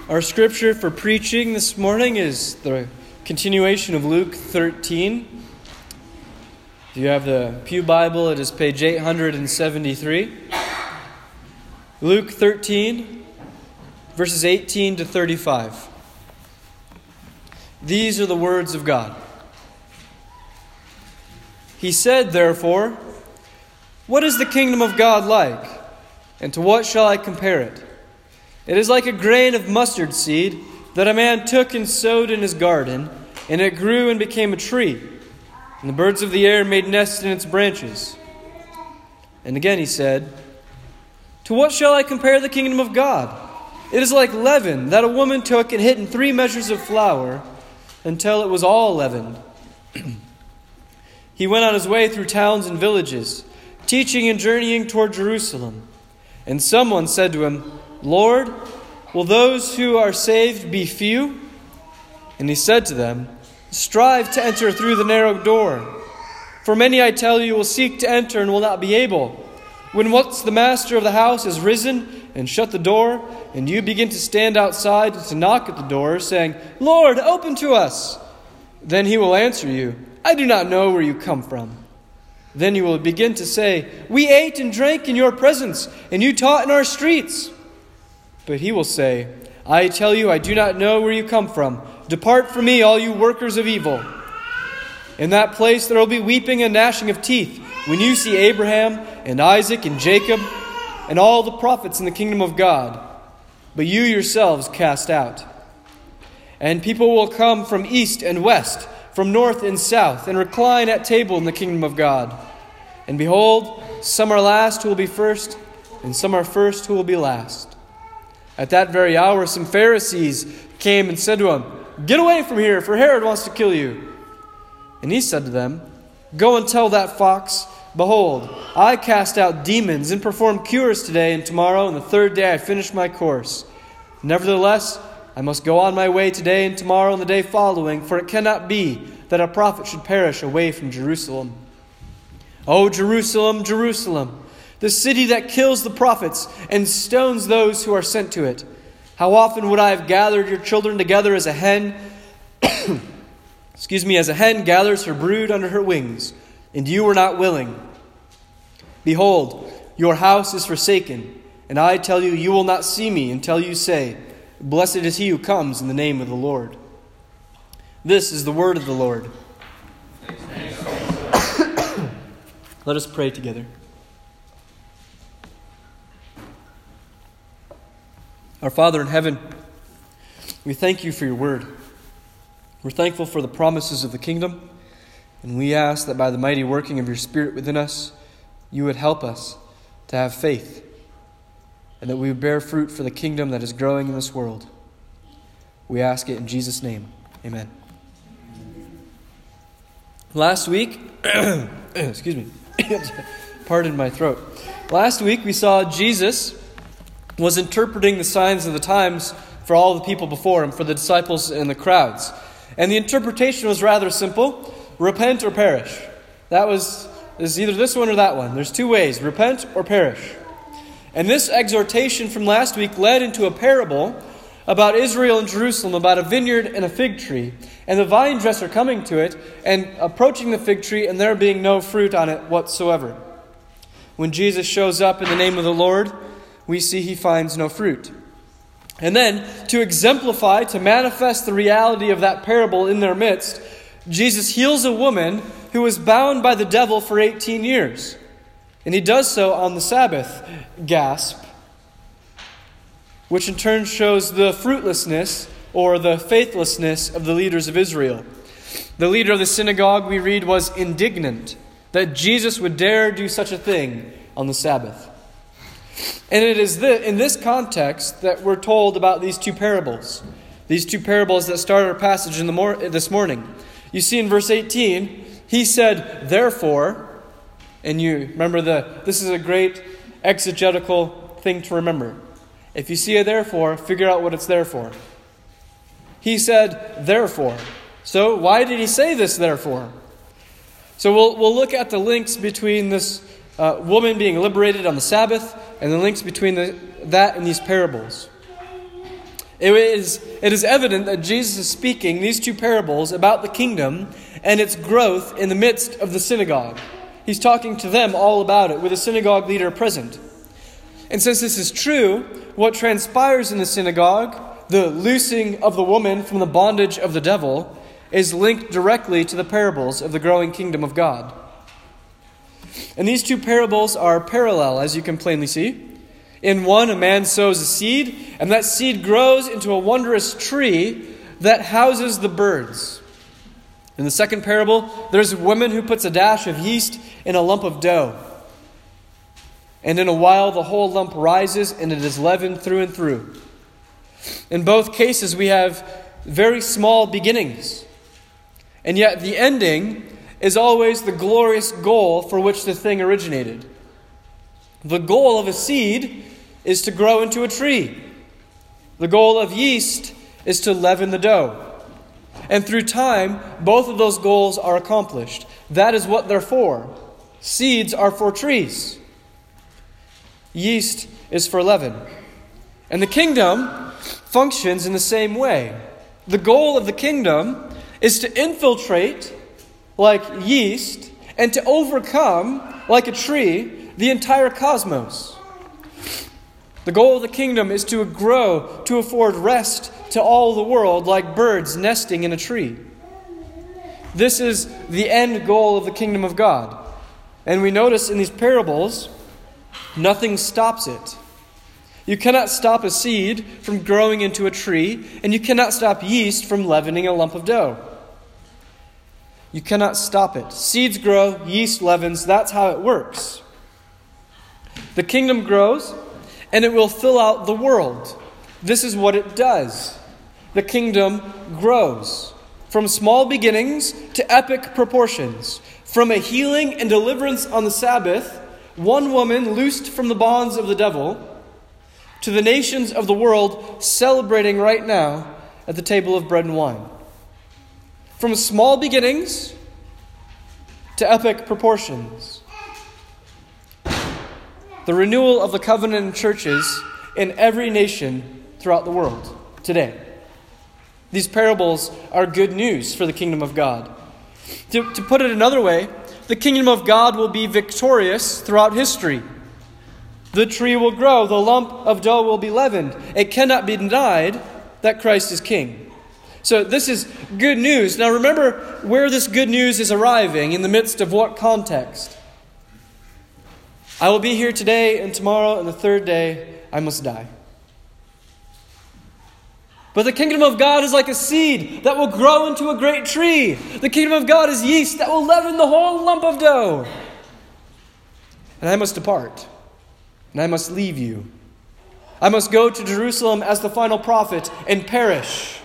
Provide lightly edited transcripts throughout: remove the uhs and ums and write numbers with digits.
Our scripture for preaching this morning is the continuation of Luke 13. If you have the Pew Bible, it is page 873. Luke 13, verses 18 to 35. These are the words of God. He said, therefore, "What is the kingdom of God like? And to what shall I compare it? It is like a grain of mustard seed that a man took and sowed in his garden, and it grew and became a tree, and the birds of the air made nests in its branches." And again he said, "To what shall I compare the kingdom of God? It is like leaven that a woman took and hid in 3 measures of flour until it was all leavened." He went on his way through towns and villages, teaching and journeying toward Jerusalem. And someone said to him, "Lord, will those who are saved be few?" And he said to them, "Strive to enter through the narrow door. For many, I tell you, will seek to enter and will not be able. When once the master of the house has risen and shut the door, and you begin to stand outside and to knock at the door, saying, 'Lord, open to us,' then he will answer you, 'I do not know where you come from.' Then you will begin to say, 'We ate and drank in your presence, and you taught in our streets.' But he will say, 'I tell you, I do not know where you come from. Depart from me, all you workers of evil.' In that place there will be weeping and gnashing of teeth when you see Abraham and Isaac and Jacob and all the prophets in the kingdom of God, but you yourselves cast out. And people will come from east and west, from north and south, and recline at table in the kingdom of God. And behold, some are last who will be first, and some are first who will be last." At that very hour some Pharisees came and said to him, "Get away from here, for Herod wants to kill you." And he said to them, "Go and tell that fox, 'Behold, I cast out demons and perform cures today and tomorrow, and the third day I finish my course. Nevertheless, I must go on my way today and tomorrow and the day following, for it cannot be that a prophet should perish away from Jerusalem. O Jerusalem, Jerusalem, the city that kills the prophets and stones those who are sent to it. How often would I have gathered your children together as a hen, as a hen gathers her brood under her wings, and you were not willing. Behold, your house is forsaken, and I tell you, you will not see me until you say, 'Blessed is he who comes in the name of the Lord.'" This is the word of the Lord. Let us pray together. Our Father in heaven, we thank you for your word. We're thankful for the promises of the kingdom, and we ask that by the mighty working of your Spirit within us, you would help us to have faith, and that we would bear fruit for the kingdom that is growing in this world. We ask it in Jesus' name. Amen. Last week, pardon my throat. Last week we saw Jesus was interpreting the signs of the times for all the people before him, for the disciples and the crowds. And the interpretation was rather simple: repent or perish. Is either this one or that one. There's 2 ways: repent or perish. And this exhortation from last week led into a parable about Israel and Jerusalem, about a vineyard and a fig tree, and the vine dresser coming to it and approaching the fig tree and there being no fruit on it whatsoever. When Jesus shows up in the name of the Lord, we see he finds no fruit. And then, to exemplify, to manifest the reality of that parable in their midst, Jesus heals a woman who was bound by the devil for 18 years. And he does so on the Sabbath. Gasp. Which in turn shows the fruitlessness or the faithlessness of the leaders of Israel. The leader of the synagogue, we read, was indignant that Jesus would dare do such a thing on the Sabbath. And it is in this context that we're told about these 2 parables. These 2 parables that start our passage this morning. You see in verse 18, he said, "Therefore," and you remember this is a great exegetical thing to remember. If you see a therefore, figure out what it's there for. He said, "Therefore." So why did he say this, therefore? So we'll look at the links between this woman being liberated on the Sabbath and the links between that and these parables. It is evident that Jesus is speaking these two parables about the kingdom and its growth in the midst of the synagogue. He's talking to them all about it with a synagogue leader present. And since this is true, what transpires in the synagogue, the loosing of the woman from the bondage of the devil, is linked directly to the parables of the growing kingdom of God. And these two parables are parallel, as you can plainly see. In one, a man sows a seed, and that seed grows into a wondrous tree that houses the birds. In the second parable, there's a woman who puts a dash of yeast in a lump of dough. And in a while, the whole lump rises, and it is leavened through and through. In both cases, we have very small beginnings. And yet the ending is always the glorious goal for which the thing originated. The goal of a seed is to grow into a tree. The goal of yeast is to leaven the dough. And through time, both of those goals are accomplished. That is what they're for. Seeds are for trees. Yeast is for leaven. And the kingdom functions in the same way. The goal of the kingdom is to infiltrate, like yeast, and to overcome, like a tree, the entire cosmos. The goal of the kingdom is to grow, to afford rest to all the world, like birds nesting in a tree. This is the end goal of the kingdom of God. And we notice in these parables, nothing stops it. You cannot stop a seed from growing into a tree, and you cannot stop yeast from leavening a lump of dough. You cannot stop it. Seeds grow, yeast leavens. That's how it works. The kingdom grows, and it will fill out the world. This is what it does. The kingdom grows from small beginnings to epic proportions. From a healing and deliverance on the Sabbath, one woman loosed from the bonds of the devil, to the nations of the world celebrating right now at the table of bread and wine. From small beginnings to epic proportions. The renewal of the covenant in churches in every nation throughout the world today. These parables are good news for the kingdom of God. To put it another way, the kingdom of God will be victorious throughout history. The tree will grow, the lump of dough will be leavened. It cannot be denied that Christ is king. So this is good news. Now remember where this good news is arriving, in the midst of what context? I will be here today and tomorrow, and the third day I must die. But the kingdom of God is like a seed that will grow into a great tree. The kingdom of God is yeast that will leaven the whole lump of dough. And I must depart. And I must leave you. I must go to Jerusalem as the final prophet and perish.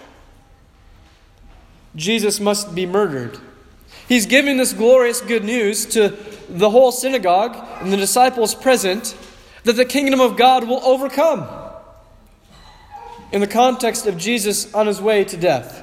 Jesus must be murdered. He's giving this glorious good news to the whole synagogue and the disciples present that the kingdom of God will overcome. In the context of Jesus on his way to death.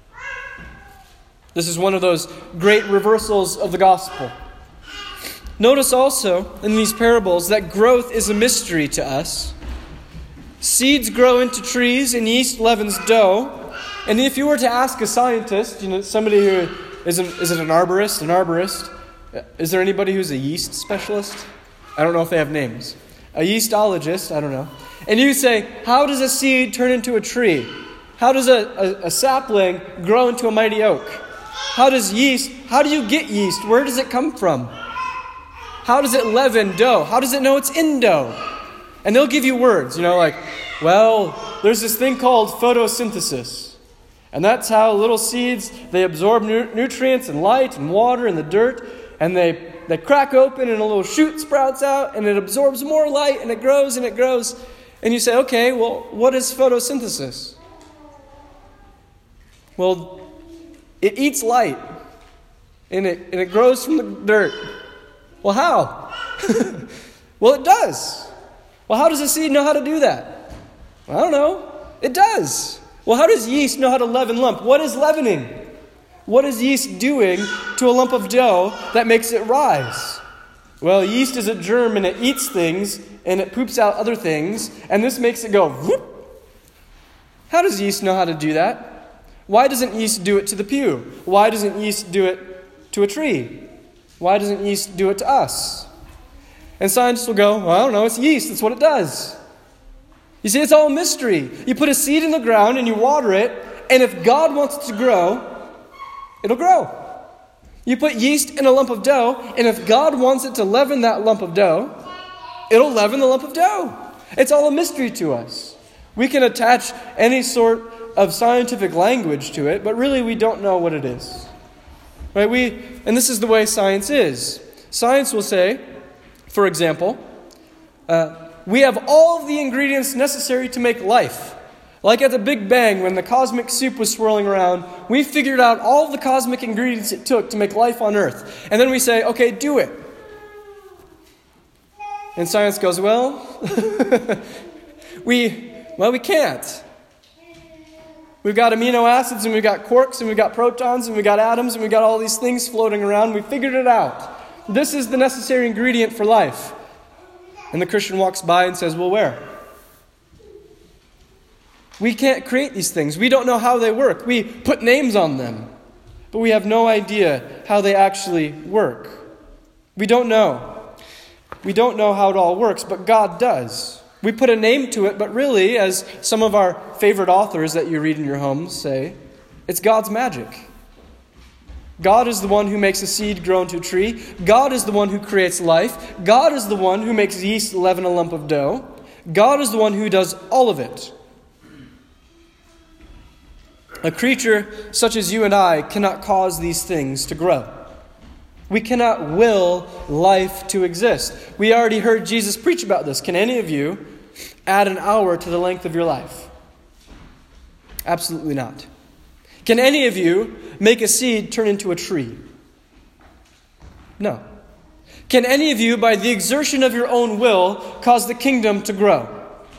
This is one of those great reversals of the gospel. Notice also in these parables that growth is a mystery to us. Seeds grow into trees and yeast leavens dough. And if you were to ask a scientist, somebody who is it an arborist? Is there anybody who's a yeast specialist? I don't know if they have names. A yeastologist, I don't know. And you say, how does a seed turn into a tree? How does a sapling grow into a mighty oak? How do you get yeast? Where does it come from? How does it leaven dough? How does it know it's in dough? And they'll give you words, there's this thing called photosynthesis. And that's how little seeds, they absorb nutrients and light and water and the dirt, and they crack open and a little shoot sprouts out, and it absorbs more light, and it grows and it grows. And you say, okay, well, what is photosynthesis? Well, it eats light, and it grows from the dirt. Well, how? Well, it does. Well, how does a seed know how to do that? Well, I don't know. It does. Well, how does yeast know how to leaven lump? What is leavening? What is yeast doing to a lump of dough that makes it rise? Well, yeast is a germ and it eats things and it poops out other things, and this makes it go whoop. How does yeast know how to do that? Why doesn't yeast do it to the pew? Why doesn't yeast do it to a tree? Why doesn't yeast do it to us? And scientists will go, well, I don't know, it's yeast. That's what it does. You see, it's all a mystery. You put a seed in the ground and you water it, and if God wants it to grow, it'll grow. You put yeast in a lump of dough, and if God wants it to leaven that lump of dough, it'll leaven the lump of dough. It's all a mystery to us. We can attach any sort of scientific language to it, but really we don't know what it is. Right? And this is the way science is. Science will say, for example, we have all of the ingredients necessary to make life. Like at the Big Bang, when the cosmic soup was swirling around, we figured out all of the cosmic ingredients it took to make life on Earth. And then we say, okay, do it. And science goes, well, we can't. We've got amino acids, and we've got quarks, and we've got protons, and we've got atoms, and we've got all these things floating around. We figured it out. This is the necessary ingredient for life. And the Christian walks by and says, well, where? We can't create these things. We don't know how they work. We put names on them, but we have no idea how they actually work. We don't know. We don't know how it all works, but God does. We put a name to it, but really, as some of our favorite authors that you read in your homes say, it's God's magic. God is the one who makes a seed grow into a tree. God is the one who creates life. God is the one who makes yeast leaven a lump of dough. God is the one who does all of it. A creature such as you and I cannot cause these things to grow. We cannot will life to exist. We already heard Jesus preach about this. Can any of you add an hour to the length of your life? Absolutely not. Can any of you make a seed turn into a tree? No. Can any of you, by the exertion of your own will, cause the kingdom to grow?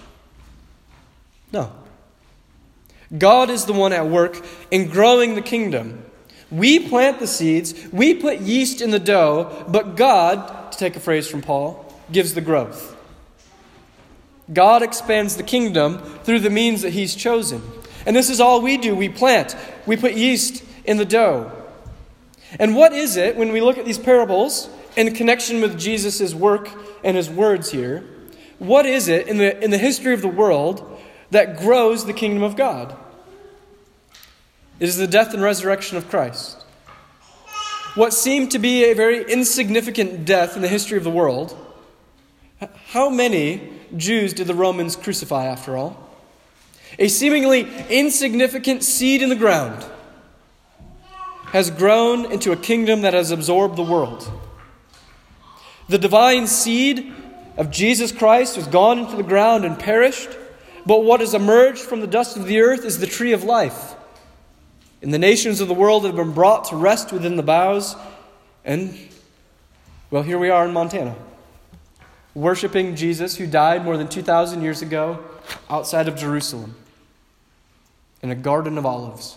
No. God is the one at work in growing the kingdom. We plant the seeds, we put yeast in the dough, but God, to take a phrase from Paul, gives the growth. God expands the kingdom through the means that He's chosen. And this is all we do. We plant. We put yeast in the dough. And what is it, when we look at these parables in connection with Jesus' work and His words here, what is it in the history of the world that grows the kingdom of God? It is the death and resurrection of Christ. What seemed to be a very insignificant death in the history of the world, how many Jews did the Romans crucify after all? A seemingly insignificant seed in the ground has grown into a kingdom that has absorbed the world. The divine seed of Jesus Christ has gone into the ground and perished, but what has emerged from the dust of the earth is the tree of life. And the nations of the world have been brought to rest within the boughs, and, well, here we are in Montana, worshiping Jesus, who died more than 2,000 years ago outside of Jerusalem in a garden of olives.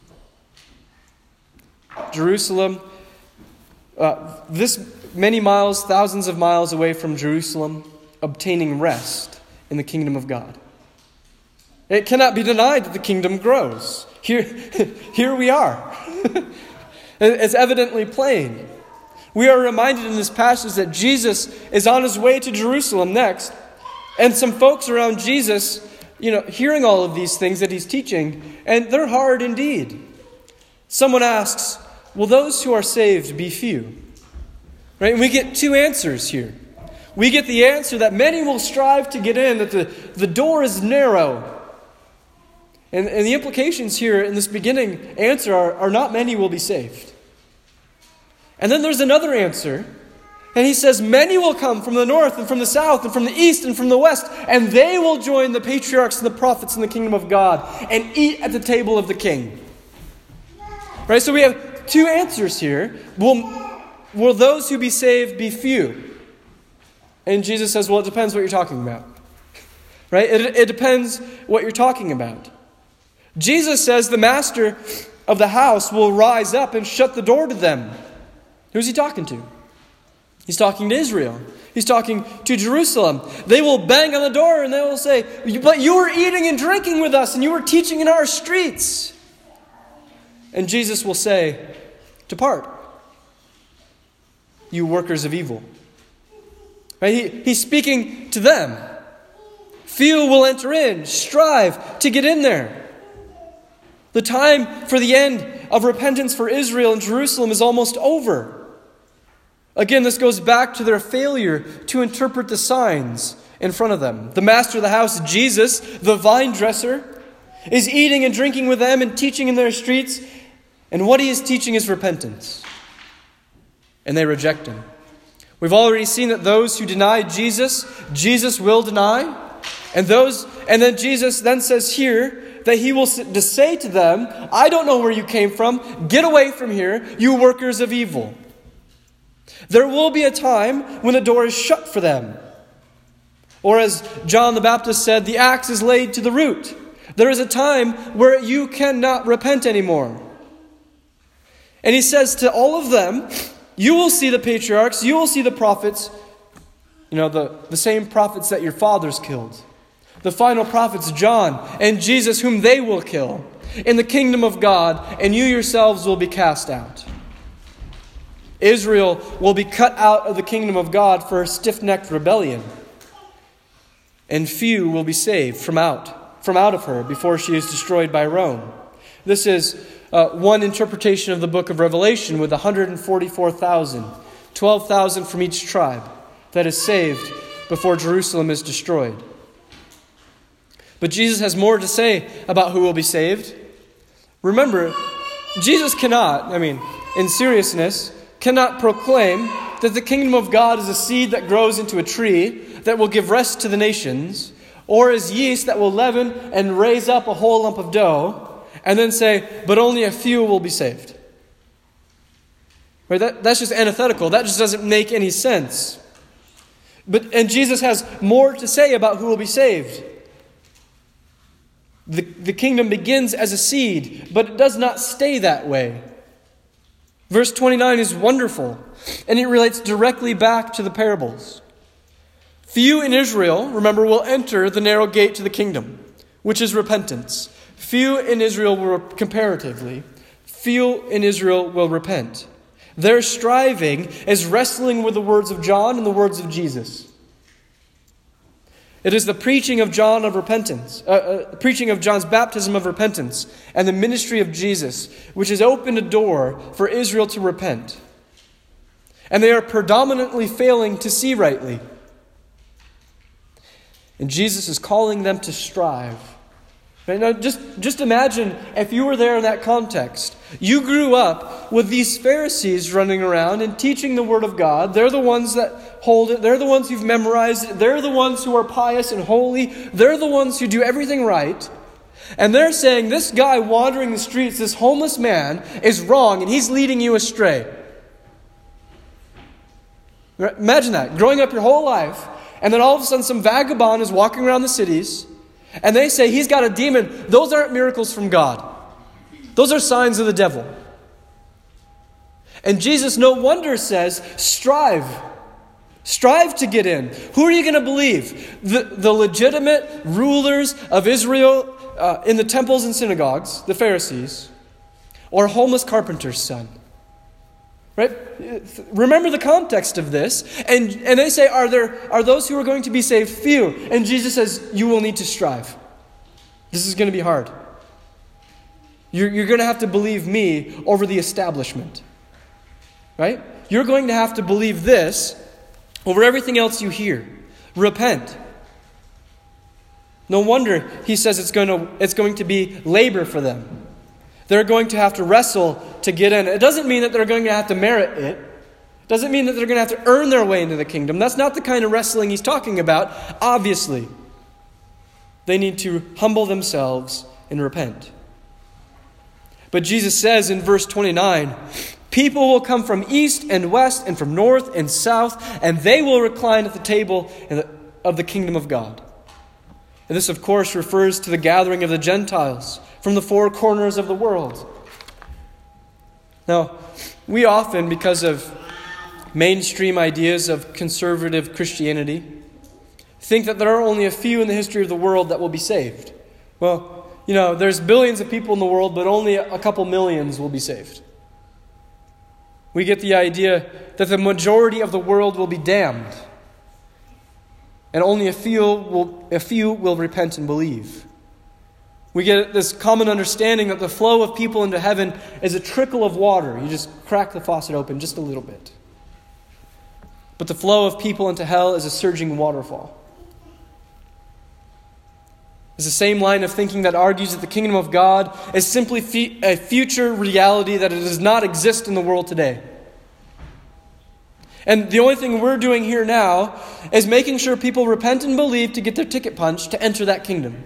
Jerusalem, this many miles, thousands of miles away from Jerusalem, obtaining rest in the kingdom of God. It cannot be denied that the kingdom grows. Here we are. It's evidently plain. We are reminded in this passage that Jesus is on His way to Jerusalem next, and some folks around Jesus, hearing all of these things that He's teaching, and they're hard indeed. Someone asks, will those who are saved be few? Right? And we get two answers here. We get the answer that many will strive to get in, that the door is narrow. And the implications here in this beginning answer are not many will be saved. And then there's another answer. And He says, many will come from the north and from the south and from the east and from the west, and they will join the patriarchs and the prophets in the kingdom of God and eat at the table of the king. Right? So we have two answers here. Will those who be saved be few? And Jesus says, well, it depends what you're talking about. Right? It depends what you're talking about. Jesus says the master of the house will rise up and shut the door to them. Who's He talking to? He's talking to Israel. He's talking to Jerusalem. They will bang on the door and they will say, "But you were eating and drinking with us and you were teaching in our streets." And Jesus will say, "Depart, you workers of evil." Right? He's speaking to them. Few will enter in, strive to get in there. The time for the end of repentance for Israel and Jerusalem is almost over. Again, this goes back to their failure to interpret the signs in front of them. The master of the house, Jesus, the vine dresser, is eating and drinking with them and teaching in their streets. And what he is teaching is repentance. And they reject him. We've already seen that those who deny Jesus, Jesus will deny. And then Jesus then says here that he will say to them, "I don't know where you came from. Get away from here, you workers of evil." There will be a time when the door is shut for them. Or as John the Baptist said, the axe is laid to the root. There is a time where you cannot repent anymore. And he says to all of them, you will see the patriarchs, you will see the prophets, the same prophets that your fathers killed. The final prophets, John and Jesus, whom they will kill in the kingdom of God, and you yourselves will be cast out. Israel will be cut out of the kingdom of God for a stiff-necked rebellion. And few will be saved from out of her before she is destroyed by Rome. This is one interpretation of the book of Revelation with 144,000, 12,000 from each tribe that is saved before Jerusalem is destroyed. But Jesus has more to say about who will be saved. Remember, Jesus cannot, in seriousness, cannot proclaim that the kingdom of God is a seed that grows into a tree that will give rest to the nations, or is yeast that will leaven and raise up a whole lump of dough, and then say, but only a few will be saved. Right? That's just antithetical. That just doesn't make any sense. And Jesus has more to say about who will be saved. The kingdom begins as a seed, but it does not stay that way. Verse 29 is wonderful, and it relates directly back to the parables. Few in Israel, remember, will enter the narrow gate to the kingdom, which is repentance. Few in Israel will, comparatively, few in Israel will repent. Their striving is wrestling with the words of John and the words of Jesus. It is the preaching of John of repentance, preaching of John's baptism of repentance, and the ministry of Jesus, which has opened a door for Israel to repent. And they are predominantly failing to see rightly. And Jesus is calling them to strive. Right? Now, just imagine if you were there in that context. You grew up with these Pharisees running around and teaching the Word of God. They're the ones that hold it. They're the ones who've memorized it. They're the ones who are pious and holy. They're the ones who do everything right. And they're saying, this guy wandering the streets, this homeless man, is wrong and he's leading you astray. Imagine that. Growing up your whole life, and then all of a sudden some vagabond is walking around the cities, and they say he's got a demon. Those aren't miracles from God. Those are signs of the devil. And Jesus, no wonder, says, strive. Strive to get in. Who are you going to believe? The legitimate rulers of Israel in the temples and synagogues, the Pharisees, or a homeless carpenter's son? Right? Remember the context of this. And they say, are those who are going to be saved few? And Jesus says, you will need to strive. This is going to be hard. You're going to have to believe me over the establishment. Right? You're going to have to believe this over everything else you hear. Repent. No wonder he says it's going to be labor for them. They're going to have to wrestle to get in. It doesn't mean that they're going to have to merit it. It doesn't mean that they're going to have to earn their way into the kingdom. That's not the kind of wrestling he's talking about, obviously. They need to humble themselves and repent. But Jesus says in verse 29, people will come from east and west and from north and south, and they will recline at the table of the kingdom of God. And this, of course, refers to the gathering of the Gentiles from the four corners of the world. Now, we often, because of mainstream ideas of conservative Christianity think that there are only a few in the history of the world that will be saved. Well, there's billions of people in the world, but only a couple millions will be saved. We get the idea that the majority of the world will be damned, and only a few will repent and believe. We get this common understanding that the flow of people into heaven is a trickle of water. You just crack the faucet open just a little bit. But the flow of people into hell is a surging waterfall. It's the same line of thinking that argues that the kingdom of God is simply a future reality that it does not exist in the world today. And the only thing we're doing here now is making sure people repent and believe to get their ticket punched to enter that kingdom.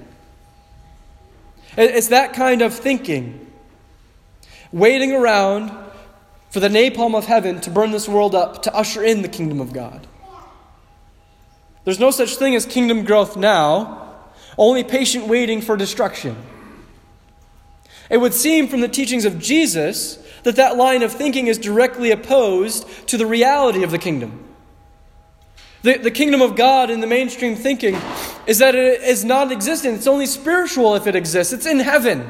It's that kind of thinking. Waiting around for the napalm of heaven to burn this world up to usher in the kingdom of God. There's no such thing as kingdom growth now, only patient waiting for destruction. It would seem from the teachings of Jesus that line of thinking is directly opposed to the reality of the kingdom. The kingdom of God in the mainstream thinking is that it is non-existent. It's only spiritual if it exists. It's in heaven.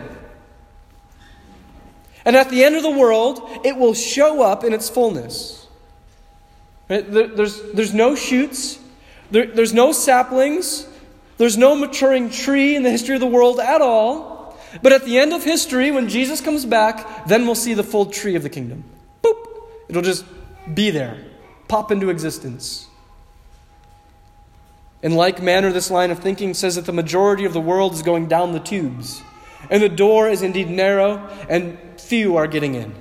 And at the end of the world, it will show up in its fullness. Right? There's no shoots. There's no saplings. There's no maturing tree in the history of the world at all. But at the end of history, when Jesus comes back, then we'll see the full tree of the kingdom. Boop! It'll just be there. Pop into existence. In like manner, this line of thinking says that the majority of the world is going down the tubes. And the door is indeed narrow, and few are getting in.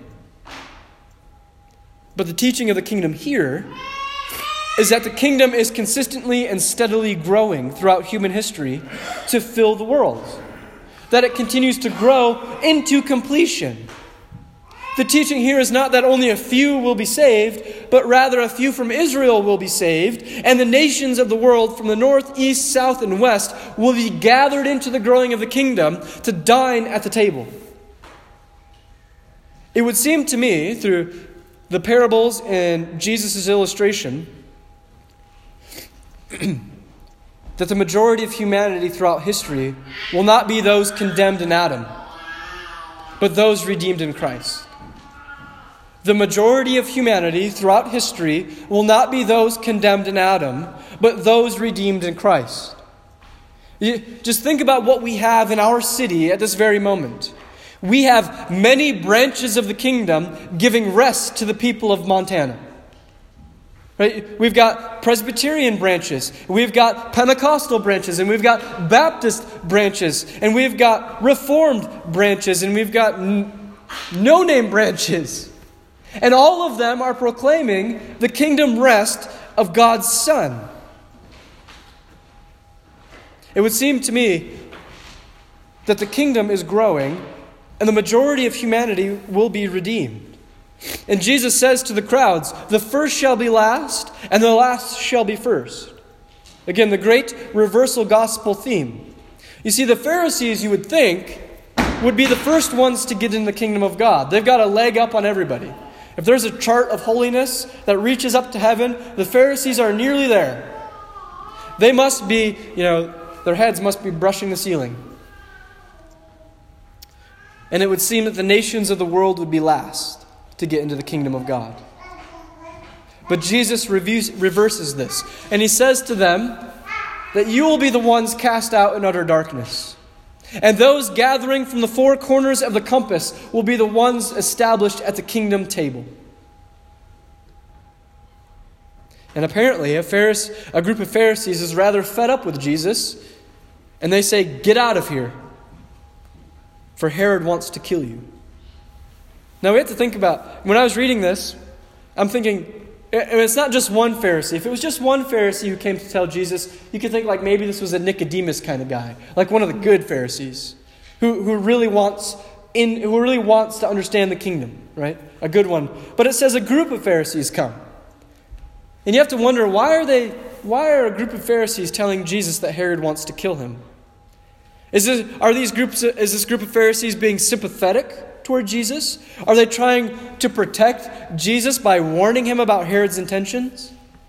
But the teaching of the kingdom here is that the kingdom is consistently and steadily growing throughout human history to fill the world. That it continues to grow into completion. The teaching here is not that only a few will be saved, but rather a few from Israel will be saved, and the nations of the world from the north, east, south, and west will be gathered into the growing of the kingdom to dine at the table. It would seem to me, through the parables and Jesus' illustration, that the majority of humanity throughout history will not be those condemned in Adam, but those redeemed in Christ. The majority of humanity throughout history will not be those condemned in Adam, but those redeemed in Christ. Just think about what we have in our city at this very moment. We have many branches of the kingdom giving rest to the people of Montana. Right? We've got Presbyterian branches, we've got Pentecostal branches, and we've got Baptist branches, and we've got Reformed branches, and we've got no-name branches. And all of them are proclaiming the kingdom rest of God's Son. It would seem to me that the kingdom is growing, and the majority of humanity will be redeemed. And Jesus says to the crowds, the first shall be last, and the last shall be first. Again, the great reversal gospel theme. You see, the Pharisees, you would think, would be the first ones to get in the kingdom of God. They've got a leg up on everybody. If there's a chart of holiness that reaches up to heaven, the Pharisees are nearly there. They must be, their heads must be brushing the ceiling. And it would seem that the nations of the world would be last to get into the kingdom of God. But Jesus reverses this. And he says to them that you will be the ones cast out in utter darkness. And those gathering from the four corners of the compass will be the ones established at the kingdom table. And apparently, a group of Pharisees is rather fed up with Jesus. And they say, get out of here, for Herod wants to kill you. Now we have to think about, when I was reading this, I'm thinking, it's not just one Pharisee. If it was just one Pharisee who came to tell Jesus, you could think like maybe this was a Nicodemus kind of guy, like one of the good Pharisees, who really wants to understand the kingdom, right? A good one. But it says a group of Pharisees come, and you have to wonder why are a group of Pharisees telling Jesus that Herod wants to kill him? Is this group of Pharisees being sympathetic toward Jesus? Are they trying to protect Jesus by warning him about Herod's intentions?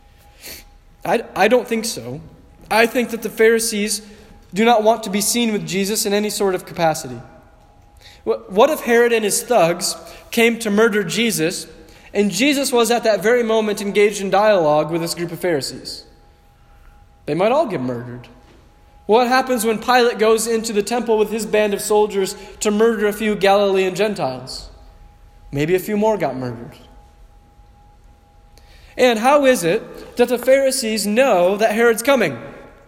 I don't think so. I think that the Pharisees do not want to be seen with Jesus in any sort of capacity. What if Herod and his thugs came to murder Jesus, and Jesus was at that very moment engaged in dialogue with this group of Pharisees? They might all get murdered. What happens when Pilate goes into the temple with his band of soldiers to murder a few Galilean Gentiles? Maybe a few more got murdered. And how is it that the Pharisees know that Herod's coming?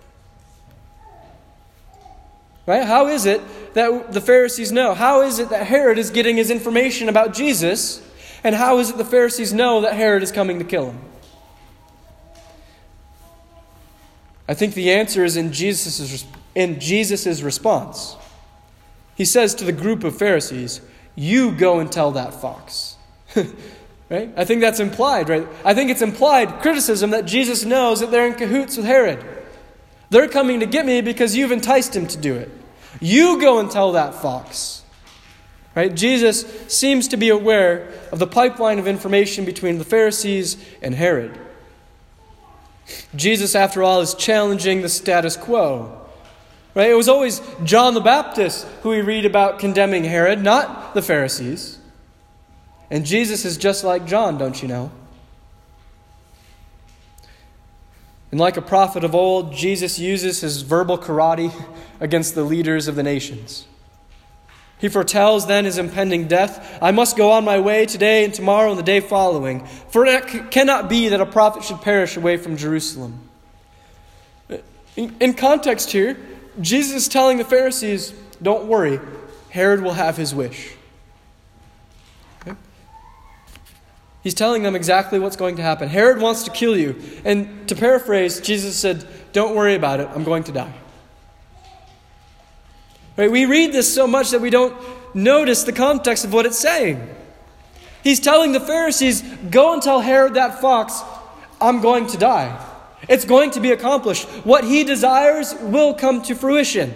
Right? How is it that the Pharisees know? How is it that Herod is getting his information about Jesus? And how is it the Pharisees know that Herod is coming to kill him? I think the answer is in Jesus' response. He says to the group of Pharisees, "You go and tell that fox." Right? I think that's implied, right? I think it's implied criticism that Jesus knows that they're in cahoots with Herod. They're coming to get me because you've enticed him to do it. You go and tell that fox. Right? Jesus seems to be aware of the pipeline of information between the Pharisees and Herod. Jesus, after all, is challenging the status quo. Right? It was always John the Baptist who we read about condemning Herod, not the Pharisees. And Jesus is just like John, don't you know? And like a prophet of old, Jesus uses his verbal karate against the leaders of the nations. He foretells then his impending death. "I must go on my way today and tomorrow and the day following, for it cannot be that a prophet should perish away from Jerusalem." In context here, Jesus is telling the Pharisees, don't worry, Herod will have his wish. Okay? He's telling them exactly what's going to happen. Herod wants to kill you. And to paraphrase, Jesus said, don't worry about it, I'm going to die. Right? We read this so much that we don't notice the context of what it's saying. He's telling the Pharisees, go and tell Herod that fox, I'm going to die. It's going to be accomplished. What he desires will come to fruition.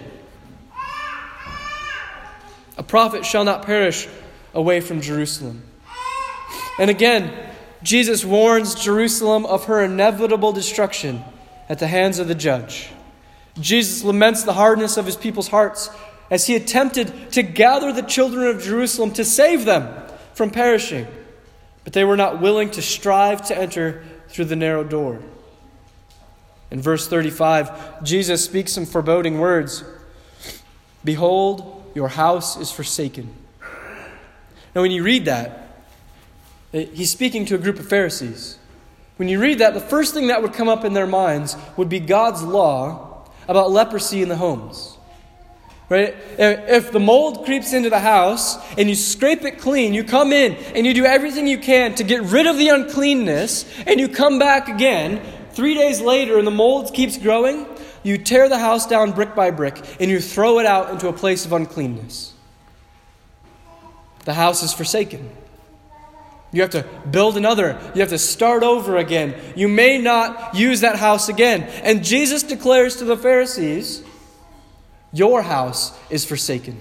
A prophet shall not perish away from Jerusalem. And again, Jesus warns Jerusalem of her inevitable destruction at the hands of the judge. Jesus laments the hardness of his people's hearts as he attempted to gather the children of Jerusalem to save them from perishing. But they were not willing to strive to enter through the narrow door. In verse 35, Jesus speaks some foreboding words. Behold, your house is forsaken. Now when you read that, he's speaking to a group of Pharisees. When you read that, the first thing that would come up in their minds would be God's law about leprosy in the homes. Right? If the mold creeps into the house and you scrape it clean, you come in and you do everything you can to get rid of the uncleanness, and you come back again 3 days later and the mold keeps growing, you tear the house down brick by brick and you throw it out into a place of uncleanness. The house is forsaken. You have to build another. You have to start over again. You may not use that house again. And Jesus declares to the Pharisees, your house is forsaken.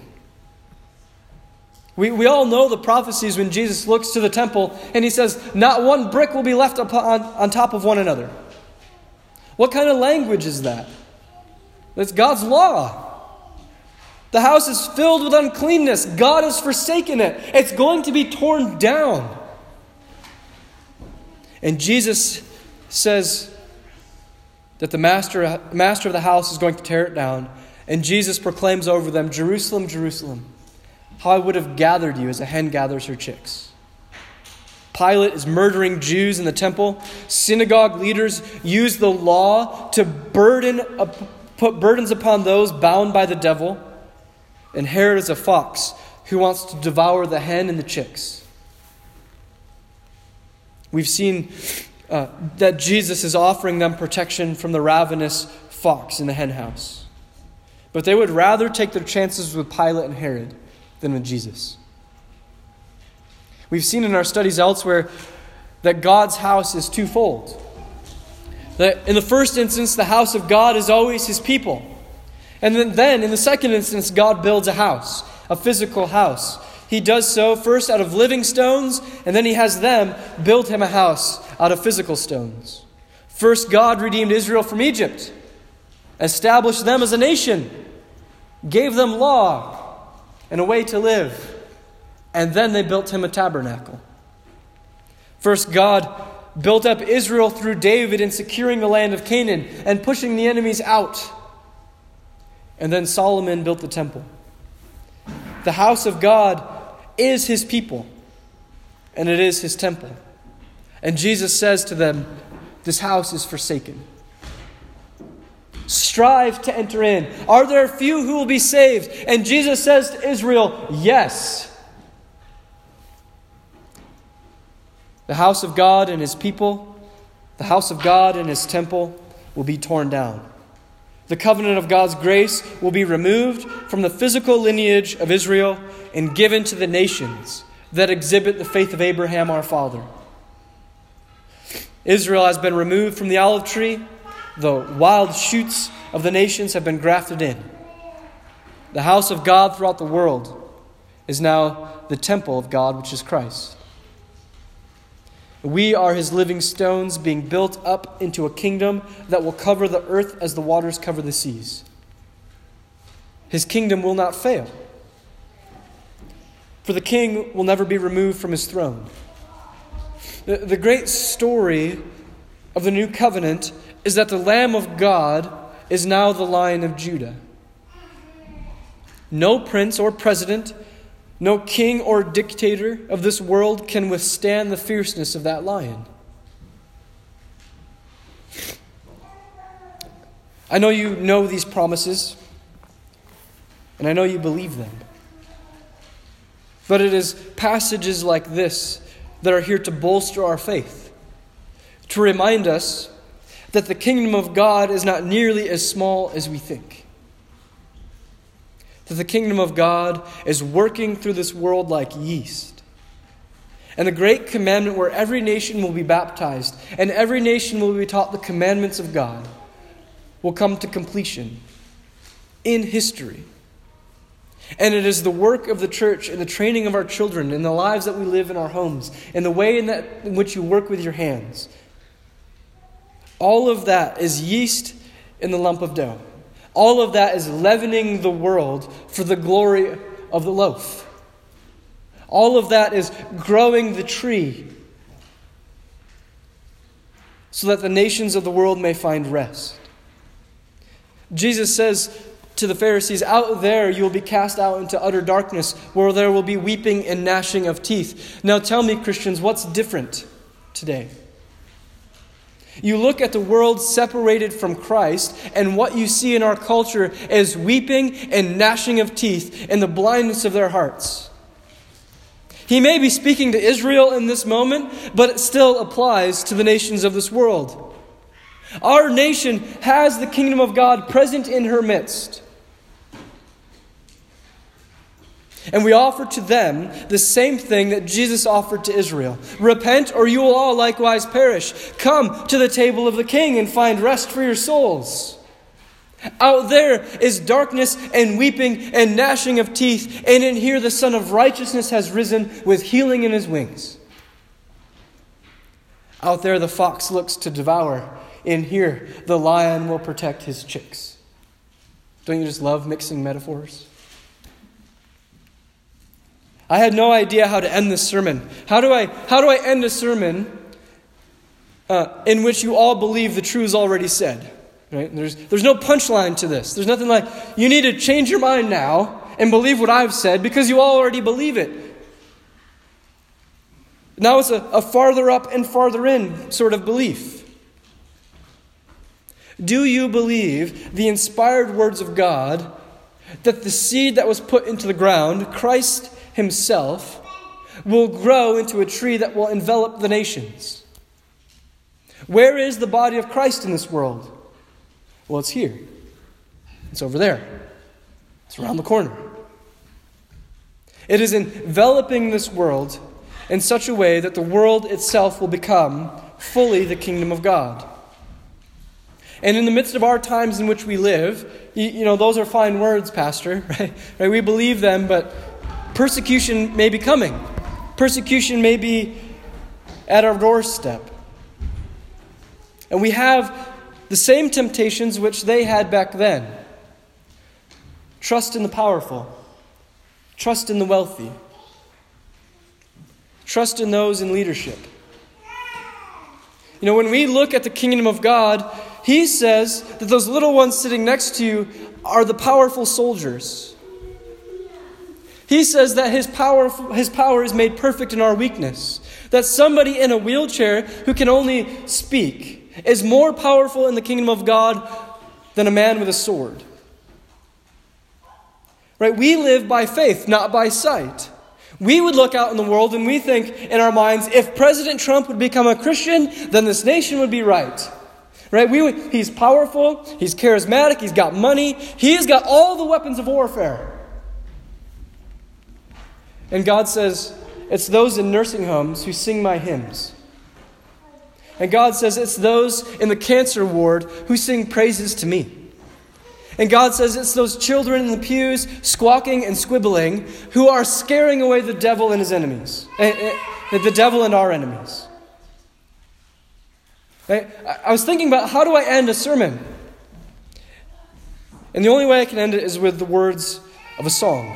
We all know the prophecies when Jesus looks to the temple and he says, not one brick will be left on top of one another. What kind of language is that? That's God's law. The house is filled with uncleanness. God has forsaken it. It's going to be torn down. And Jesus says that the master of the house is going to tear it down. And Jesus proclaims over them, Jerusalem, Jerusalem, how I would have gathered you as a hen gathers her chicks. Pilate is murdering Jews in the temple. Synagogue leaders use the law to put burdens upon those bound by the devil. And Herod is a fox who wants to devour the hen and the chicks. We've seen that Jesus is offering them protection from the ravenous fox in the hen house. But they would rather take their chances with Pilate and Herod than with Jesus. We've seen in our studies elsewhere that God's house is twofold. That in the first instance, the house of God is always his people. And then in the second instance, God builds a house, a physical house. he does so first out of living stones, and then he has them build him a house out of physical stones. First, God redeemed Israel from Egypt, established them as a nation, gave them law and a way to live, and then they built him a tabernacle. First, God built up Israel through David in securing the land of Canaan and pushing the enemies out. And then Solomon built the temple. The house of God is his people, and it is his temple. And Jesus says to them, this house is forsaken. Strive to enter in. Are there few who will be saved? And Jesus says to Israel, yes. The house of God and his people, the house of God and his temple will be torn down. The covenant of God's grace will be removed from the physical lineage of Israel and given to the nations that exhibit the faith of Abraham our father. Israel has been removed from the olive tree. The wild shoots of the nations have been grafted in. The house of God throughout the world is now the temple of God, which is Christ. We are his living stones being built up into a kingdom that will cover the earth as the waters cover the seas. His kingdom will not fail. For the king will never be removed from his throne. The great story of the new covenant is that the Lamb of God is now the Lion of Judah. No prince or president, no king or dictator of this world can withstand the fierceness of that lion. I know you know these promises, and I know you believe them. But it is passages like this that are here to bolster our faith, to remind us that the kingdom of God is not nearly as small as we think. That the kingdom of God is working through this world like yeast. And the great commandment where every nation will be baptized and every nation will be taught the commandments of God will come to completion in history. And it is the work of the church and the training of our children in the lives that we live in our homes and the way in which you work with your hands. All of that is yeast in the lump of dough. All of that is leavening the world for the glory of the loaf. All of that is growing the tree so that the nations of the world may find rest. Jesus says to the Pharisees, out there you will be cast out into utter darkness where there will be weeping and gnashing of teeth. Now tell me, Christians, what's different today? You look at the world separated from Christ, and what you see in our culture is weeping and gnashing of teeth in the blindness of their hearts. He may be speaking to Israel in this moment, but it still applies to the nations of this world. Our nation has the kingdom of God present in her midst. And we offer to them the same thing that Jesus offered to Israel. Repent, or you will all likewise perish. Come to the table of the King and find rest for your souls. Out there is darkness and weeping and gnashing of teeth, and in here the Son of Righteousness has risen with healing in his wings. Out there the fox looks to devour. In here the lion will protect his chicks. Don't you just love mixing metaphors? I had no idea how to end this sermon. How do I end a sermon in which you all believe the truths already said? Right? There's no punchline to this. There's nothing like, you need to change your mind now and believe what I've said because you all already believe it. Now it's a farther up and farther in sort of belief. Do you believe the inspired words of God that the seed that was put into the ground, Christ himself, will grow into a tree that will envelop the nations? Where is the body of Christ in this world? Well, it's here. It's over there. It's around the corner. It is enveloping this world in such a way that the world itself will become fully the kingdom of God. And in the midst of our times in which we live, you know, those are fine words, Pastor, right? We believe them, but persecution may be coming. Persecution may be at our doorstep. And we have the same temptations which they had back then. Trust in the powerful. Trust in the wealthy. Trust in those in leadership. When we look at the kingdom of God, He says that those little ones sitting next to you are the powerful soldiers. He says that His power is made perfect in our weakness. That somebody in a wheelchair who can only speak is more powerful in the kingdom of God than a man with a sword. Right? We live by faith, not by sight. We would look out in the world and we think in our minds, if President Trump would become a Christian, then this nation would be right. Right? He's powerful, he's charismatic, he's got money, he's got all the weapons of warfare. And God says, it's those in nursing homes who sing my hymns. And God says, it's those in the cancer ward who sing praises to me. And God says, it's those children in the pews squawking and squibbling who are scaring away the devil and his enemies. The devil and our enemies. I was thinking about, how do I end a sermon? And the only way I can end it is with the words of a song.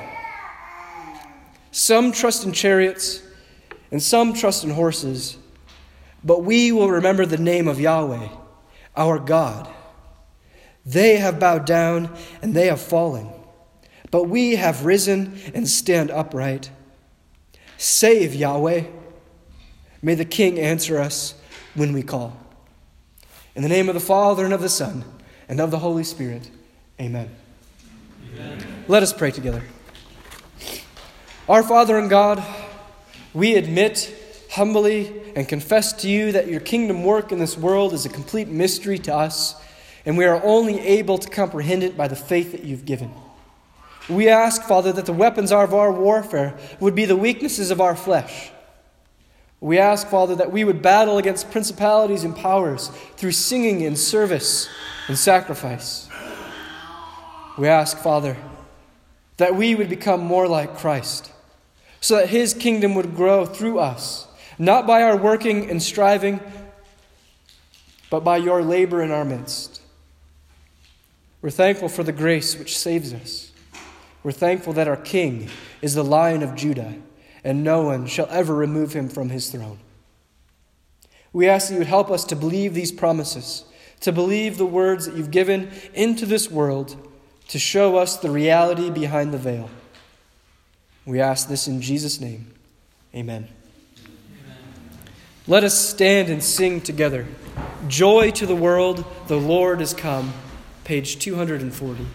Some trust in chariots, and some trust in horses, but we will remember the name of Yahweh, our God. They have bowed down, and they have fallen, but we have risen and stand upright. Save, Yahweh. May the King answer us when we call. In the name of the Father, and of the Son, and of the Holy Spirit. Amen. Amen. Let us pray together. Our Father and God, we admit humbly and confess to you that your kingdom work in this world is a complete mystery to us, and we are only able to comprehend it by the faith that you've given. We ask, Father, that the weapons of our warfare would be the weaknesses of our flesh. We ask, Father, that we would battle against principalities and powers through singing and service and sacrifice. We ask, Father, that we would become more like Christ, so that His kingdom would grow through us, not by our working and striving, but by your labor in our midst. We're thankful for the grace which saves us. We're thankful that our King is the Lion of Judah, and no one shall ever remove him from his throne. We ask that you would help us to believe these promises, to believe the words that you've given into this world, to show us the reality behind the veil. We ask this in Jesus' name. Amen. Amen. Let us stand and sing together. Joy to the world, the Lord is come. Page 240.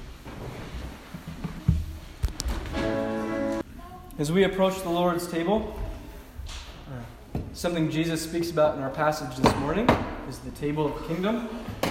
As we approach the Lord's table, something Jesus speaks about in our passage this morning is the table of the kingdom.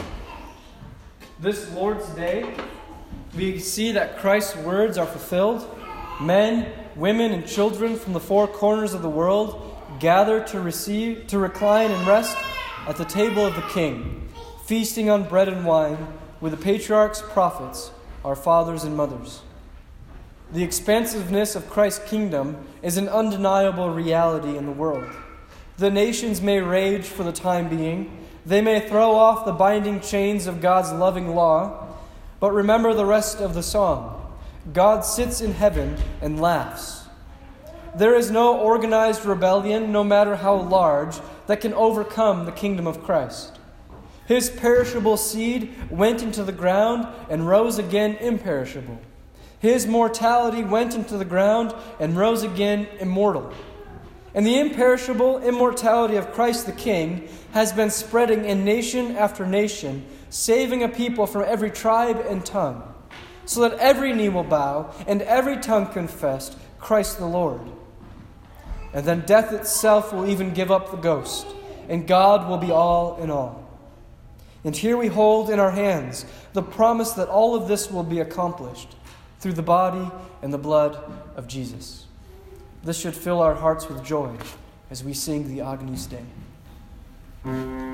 This Lord's Day, we see that Christ's words are fulfilled. Men, women, and children from the four corners of the world gather to recline and rest at the table of the King, feasting on bread and wine with the patriarchs, prophets, our fathers and mothers. The expansiveness of Christ's kingdom is an undeniable reality in the world. The nations may rage for the time being. They may throw off the binding chains of God's loving law. But remember the rest of the song. God sits in heaven and laughs. There is no organized rebellion, no matter how large, that can overcome the kingdom of Christ. His perishable seed went into the ground and rose again imperishable. His mortality went into the ground and rose again immortal. And the imperishable immortality of Christ the King has been spreading in nation after nation, saving a people from every tribe and tongue, so that every knee will bow and every tongue confess Christ the Lord. And then death itself will even give up the ghost, and God will be all in all. And here we hold in our hands the promise that all of this will be accomplished through the body and the blood of Jesus. This should fill our hearts with joy as we sing the Agnus Dei.